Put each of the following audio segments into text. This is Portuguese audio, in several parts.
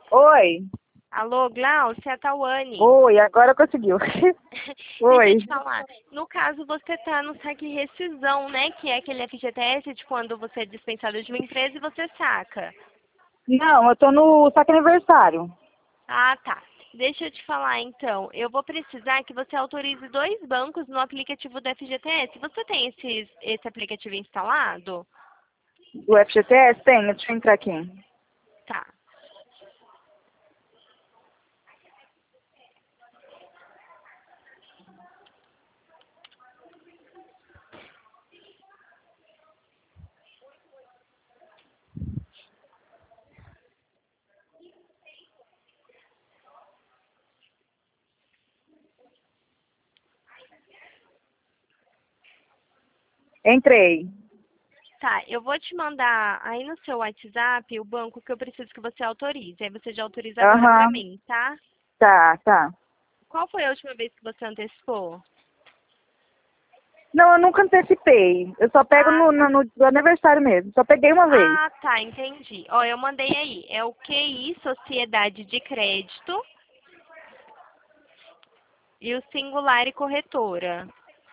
Oi. Alô, Glaucia, é a Tawane. Oi, agora conseguiu. Deixa eu Oi. te falar. No caso, você tá no saque rescisão, né? Que é aquele FGTS de quando você é dispensado de uma empresa e você saca. Não, eu tô no saque aniversário. Ah, tá. Deixa eu te falar, então. Eu vou precisar que você autorize 2 bancos no aplicativo do FGTS. Você tem esse aplicativo instalado? Do FGTS? Tem, deixa eu entrar aqui. Tá. Entrei. Tá, eu vou te mandar aí no seu WhatsApp o banco que eu preciso que você autorize. Aí você já autoriza agora pra Aham. mim, tá? Tá, tá. Qual foi a última vez que você antecipou? Não, eu nunca antecipei. Eu só pego Ah, no, tá. no, no do aniversário mesmo. Só peguei uma vez. Ah, tá, entendi. Ó, eu mandei aí. É o QI Sociedade de Crédito e o Singular e Corretora.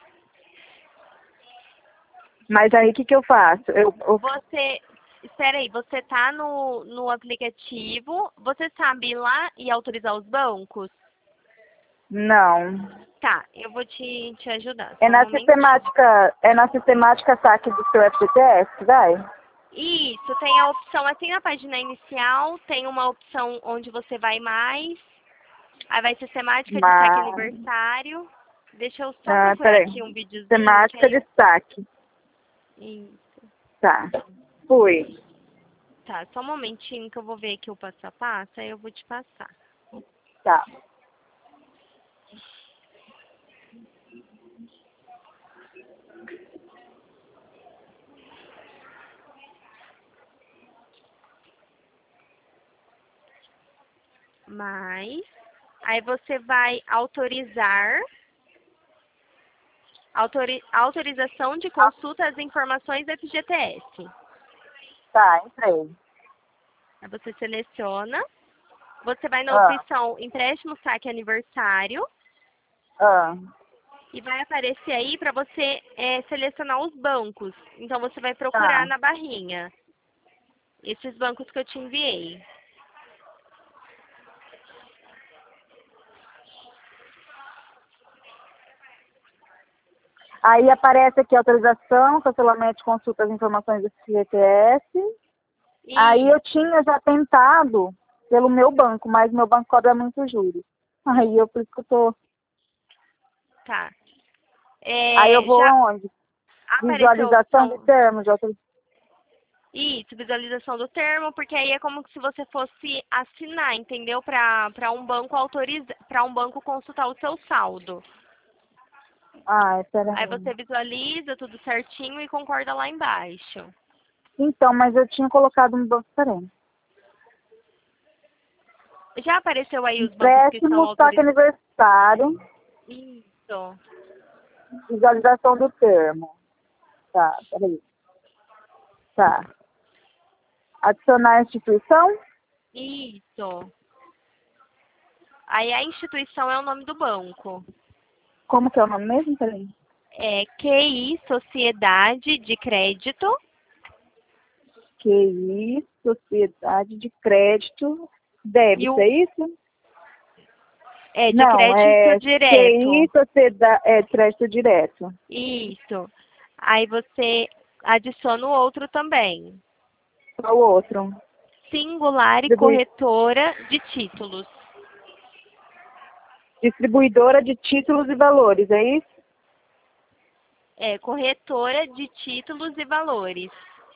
Mas aí o que que eu faço? Você, espera aí, você tá no aplicativo, você sabe ir lá e autorizar os bancos? Não. Tá, eu vou te ajudar, É só um na momentinho. sistemática saque do seu FGTS, vai? Isso, tem a opção, assim na página inicial, tem uma opção onde você vai mais, aí vai sistemática de saque Mas, aniversário. Deixa eu só procurar peraí. aqui um videozinho que Sistemática aí de eu. saque. Isso. Tá. Fui. Tá, só um momentinho que eu vou ver aqui o passo a passo, aí eu vou te passar. Tá. Mas, aí você vai autorizar, autorização de consulta às informações da FGTS. Tá, entrei. Aí você seleciona, você vai na Ah, opção empréstimo saque aniversário ah, e vai aparecer aí para você selecionar os bancos. Então você vai procurar tá. na barrinha esses bancos que eu te enviei. Aí aparece aqui autorização, cancelamento de consulta as informações do FGTS. Aí E eu tinha já tentado pelo meu banco, mas meu banco cobra muito juros. Aí eu por isso que eu tô. tá. Aí eu vou Já aonde? apareceu a Visualização de opção. termos de autorização. Isso, visualização do termo, porque aí é como se você fosse assinar, entendeu? Para um banco autorizar, para um banco consultar o seu saldo. Ai, Aí peraí. você visualiza tudo certinho e concorda lá embaixo. Então, mas eu tinha colocado um banco diferente. Já apareceu aí os bancos que são Empréstimo, saque autorizados? aniversário, Isso. visualização do termo. Tá, peraí. Tá. Adicionar a instituição? Isso. Aí a instituição é o nome do banco. Como que é o nome mesmo? Peraí. É QI Sociedade de Crédito QI, Sociedade de Crédito, e débito, o é isso? de Não, crédito é QI, direto. Sociedade, é crédito direto. Isso. Aí você adiciona o outro também. Qual o outro? Singular e Distribui- corretora de títulos. Distribuidora de títulos e valores, é isso? É, corretora de títulos e valores.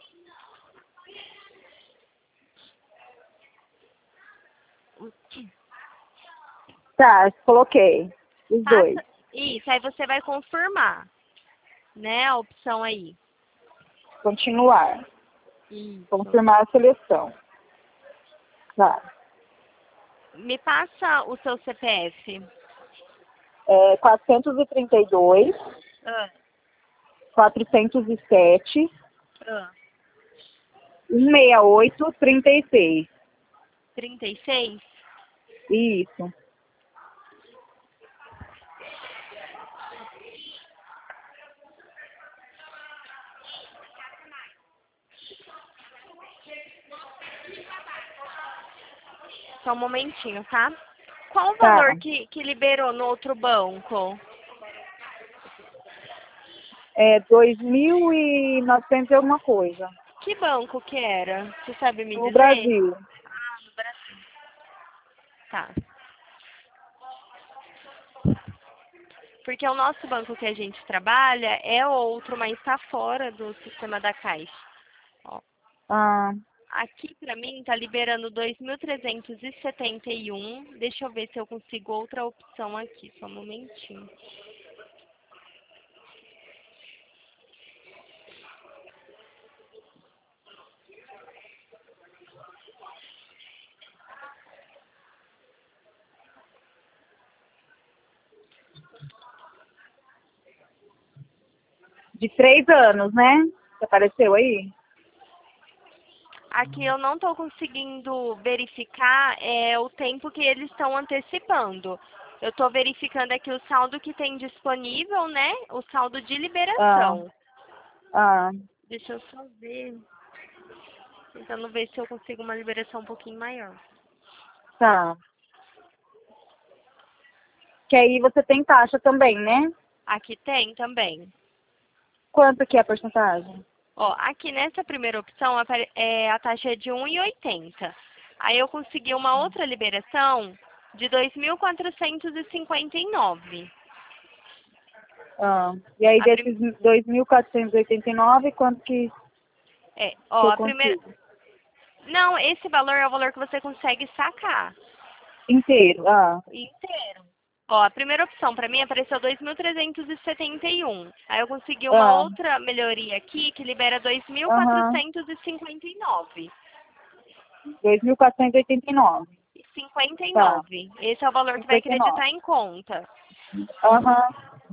Tá, coloquei. Os dois. Passa isso, aí você vai confirmar, né, a opção aí. Continuar. Isso. Confirmar a seleção. Tá. Me passa o seu CPF. É 432, Ah, 407, ah. 168, 36. 36? Isso. Só um momentinho, tá? Qual o Tá. valor que liberou no outro banco? É 2.900 e alguma coisa. Que banco que era? Você sabe me No dizer? Brasil. Tá. Porque o nosso banco que a gente trabalha é outro, mas está fora do sistema da Caixa. Ó, Ah, aqui para mim tá liberando 2.371. Deixa eu ver se eu consigo outra opção aqui, só um momentinho. de 3 anos, né? Que apareceu aí? Aqui eu não estou conseguindo verificar o tempo que eles estão antecipando. Eu estou verificando aqui o saldo que tem disponível, né? O saldo de Ah, liberação. ah, Deixa eu só ver. Tentando ver se eu consigo uma liberação um pouquinho maior. tá. Que aí você tem taxa também, né? Aqui tem também. Quanto que é a porcentagem? Ó, aqui nessa primeira opção a taxa é de 1,80. Aí eu consegui uma outra liberação de 2.459. Ah, e aí A prim... desses 2.489, quanto que ó, eu a primeira... consigo? Não, esse valor é o valor que você consegue sacar Inteiro, ah. inteiro. Ó, a primeira opção para mim apareceu 2.371. Aí eu consegui uma Ah, outra melhoria aqui que libera aham. 2.459. 2.489. Cinquenta e Tá, nove. Esse é o valor que vai 59. acreditar em conta. Aham,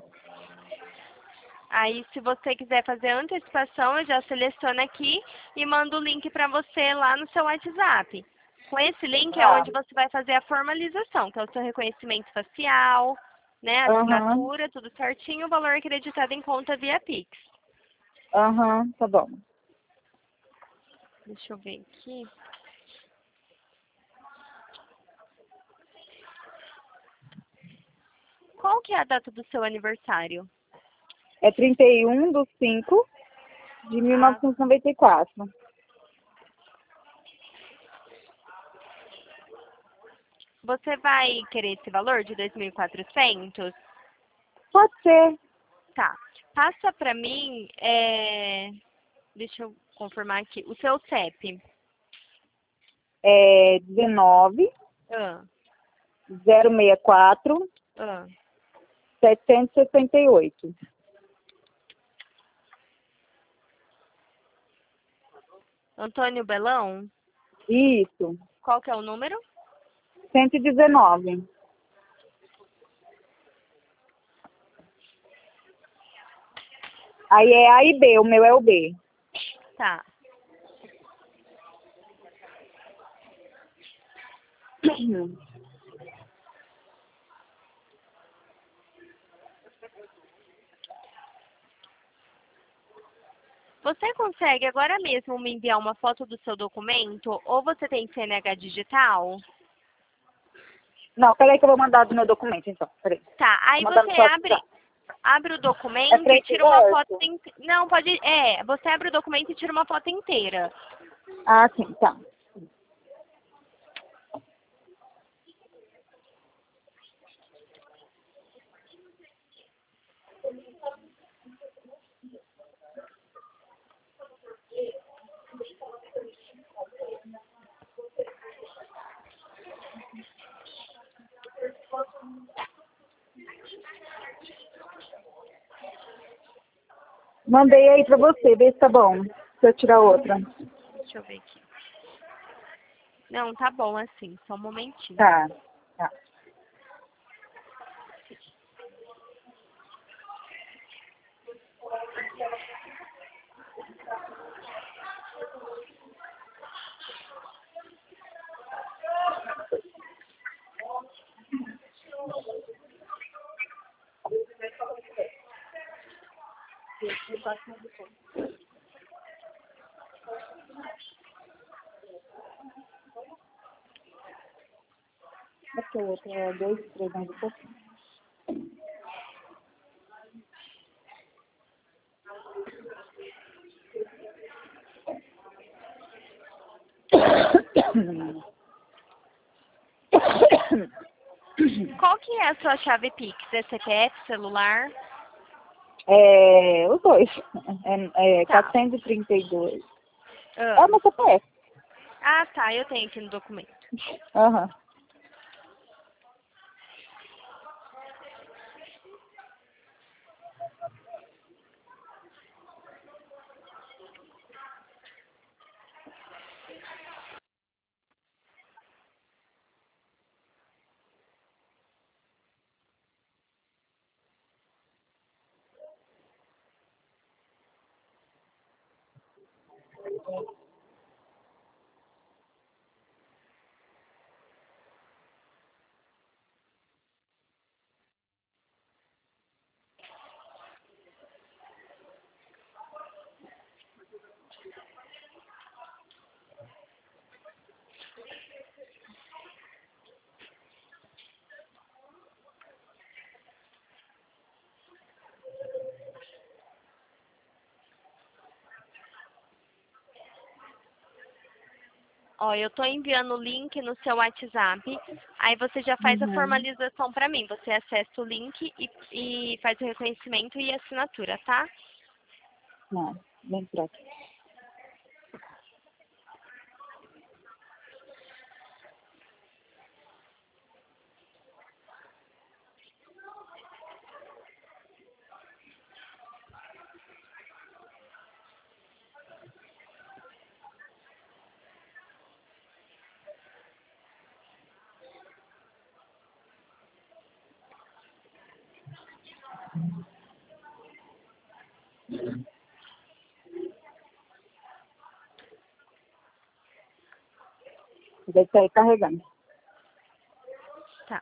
Aí, se você quiser fazer a antecipação, eu já seleciono aqui e mando o link para você lá no seu WhatsApp. Com esse link é tá. onde você vai fazer a formalização, que é o seu reconhecimento facial, né, Aham, assinatura, tudo certinho, o valor acreditado em conta via Pix. aham, tá bom. Deixa eu ver aqui. Qual que é a data do seu aniversário? É 31/5/1994. Você vai querer esse valor de 2.400? Pode ser. Tá. Passa pra mim, deixa eu confirmar aqui, o seu CEP. É 19 Ah, 064 ah. 768. Antônio Belão? Isso. Qual que é o número? 119. Aí é A e B, o meu é o B. Tá. Você consegue agora mesmo me enviar uma foto do seu documento ou você tem CNH digital? Não, peraí que eu vou mandar do meu documento, então. Peraí. Tá. Vou Aí mandar você no seu WhatsApp. abre o É documento e frente e tira uma foto. verso? Não, pode. Você abre o documento e tira uma foto inteira. Ah, sim, tá. Mandei aí pra você, vê se tá bom. Se eu tirar outra. Deixa eu ver aqui. Não, tá bom assim, só um momentinho. Tá, tá. Aqui o outro é 2, 3 mais um pouquinho. Qual que é a sua chave Pix? É CPF, celular? Os dois. Tá. 432. Ah. Meu CPF. Ah, tá. Eu tenho aqui no documento. Aham. Ó, eu tô enviando o link no seu WhatsApp. Aí você já faz a Uhum. formalização pra mim. Você acessa o link e faz o reconhecimento e assinatura, tá? Não, vem pra cá. Deve sair carregando. Tá.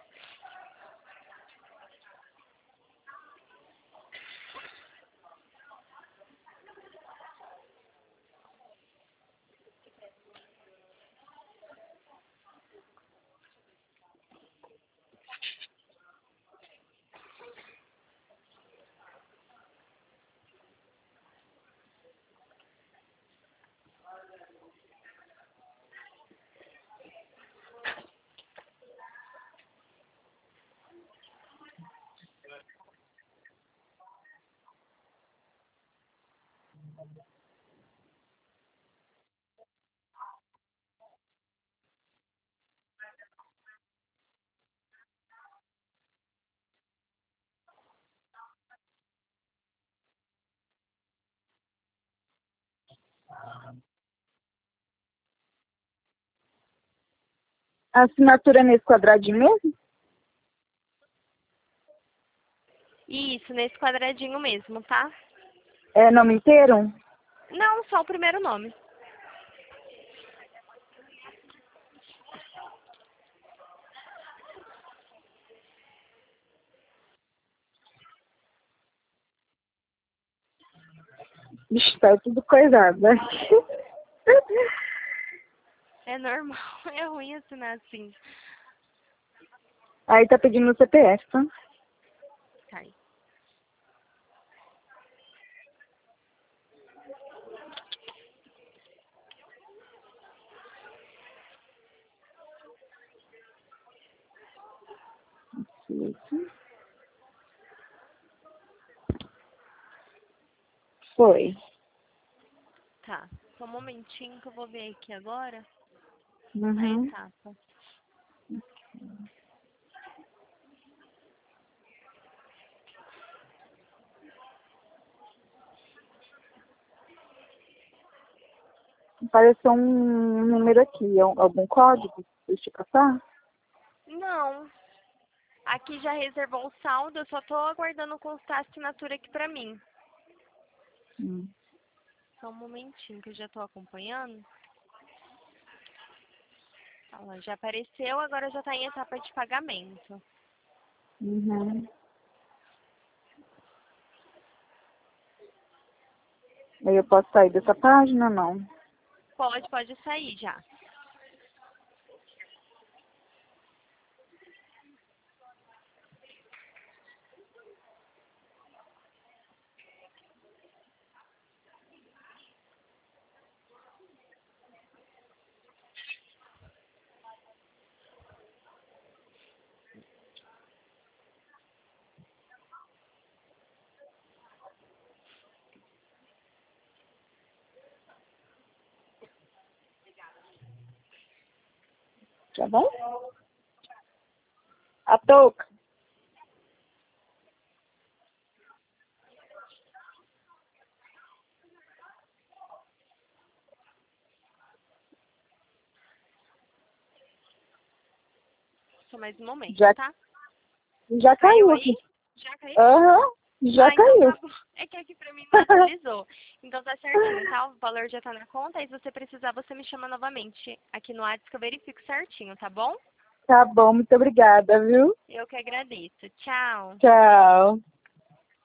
A assinatura é nesse quadradinho mesmo? Isso, nesse quadradinho mesmo, tá? É nome inteiro? Não, só o primeiro nome. Ixi, tá tudo coisado, né? É normal, é ruim assinar assim. Aí tá pedindo o CPF, tá? Tá aí. Isso. Foi. Tá. Só um momentinho que eu vou ver aqui agora a Uhum. etapa. Apareceu um número aqui. Algum código? Deixa eu passar? Não. Aqui já reservou o saldo, eu só tô aguardando constar a assinatura aqui pra mim. Hum. Só um momentinho que eu já tô acompanhando. Tá lá, já apareceu, agora já tá em etapa de pagamento. Uhum. Aí eu posso sair dessa página, não? Pode sair já. Tá bom? A touca. Só mais um momento, Já, tá? já Caiu caiu aí? aqui. Já caiu? Aham, já Então caiu. tá bom. É que aqui pra mim não atualizou. Então tá certinho, tá? O valor já tá na conta. E se você precisar, você me chama novamente aqui no WhatsApp que eu verifico certinho, tá bom? Tá bom, muito obrigada, viu? Eu que agradeço. Tchau. Tchau.